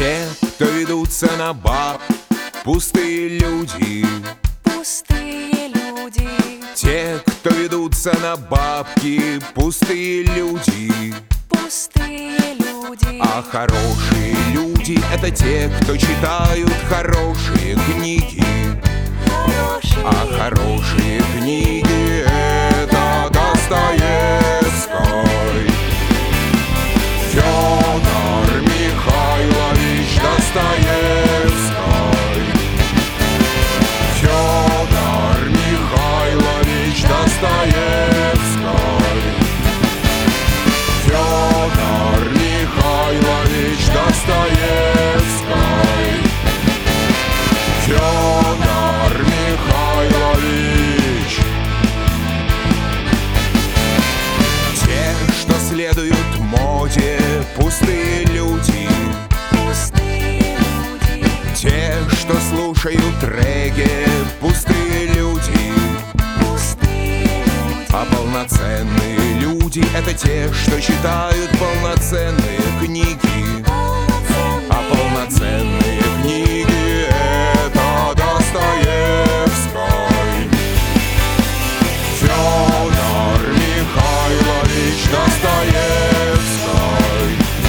Те, кто ведутся на баб, пустые люди. Пустые люди. Те, кто ведутся на бабки, пустые люди. Пустые люди. А хорошие люди — это те, кто читают хорошие книги. Хорошие А хорошие книги — это Достоевский. Фёдор Михайлович Достоевский. Фёдор Михайлович Достоевский. Фёдор Михайлович Достоевский. Фёдор Михайлович. Те, что следуют моде, пустые люди. Пустые люди. Те, что слушают регги, пустые люди. Пустые люди. А полноценные люди — это те, что читают полноценные книги. А полноценные книги — это Достоевский. Фёдор Михайлович Достоевский.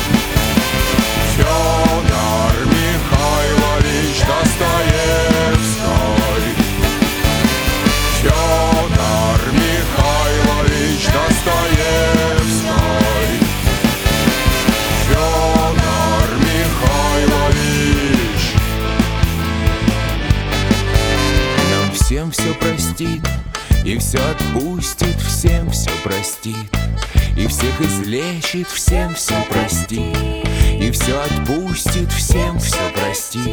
Фёдор Михайлович Достоевский. Фёдор Михайлович Достоевский. Фёдор Михайлович. Нам всем все простит и все отпустит, всем все простит, и всех излечит, всем все простит, и все отпустит, всем все простит,